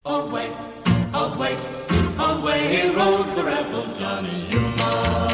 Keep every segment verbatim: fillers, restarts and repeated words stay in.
Away, away, away rode the rebel Johnny Yuma.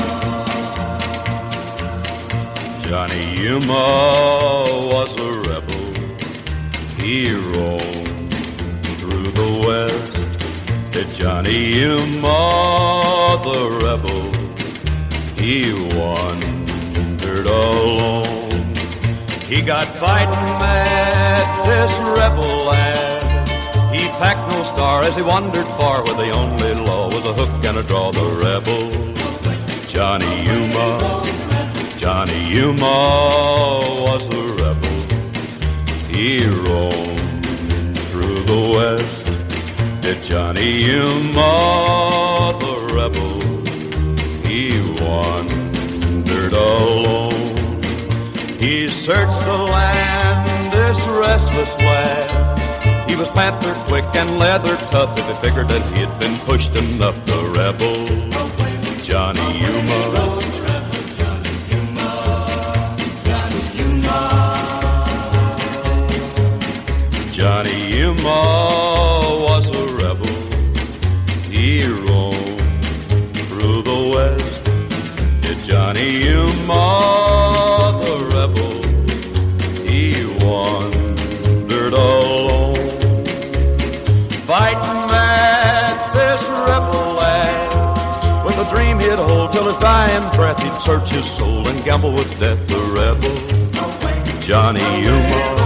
Johnny Yuma was a rebel. He roamed through the West. Did Johnny Yuma, the rebel, he wandered alone. He got fighting mad, this rebel lad. He packed no star as he wandered far, where the only law was a hook and a draw. The rebel, Johnny Yuma, Johnny Yuma was a rebel. He roamed through the West. Did Johnny Yuma, the rebel, he wandered alone. He searched the land, this restless lad. He was panther quick and leather tough. If he figured that he had been pushed enough, the rebel, Johnny Yuma, Johnny Yuma was a rebel. He roamed through the West. Did Johnny Yuma, the rebel, he wandered alone. Fighting mad, this rebel lad, with a dream he'd hold till his dying breath. He'd search his soul and gamble with death. The rebel, Johnny Yuma.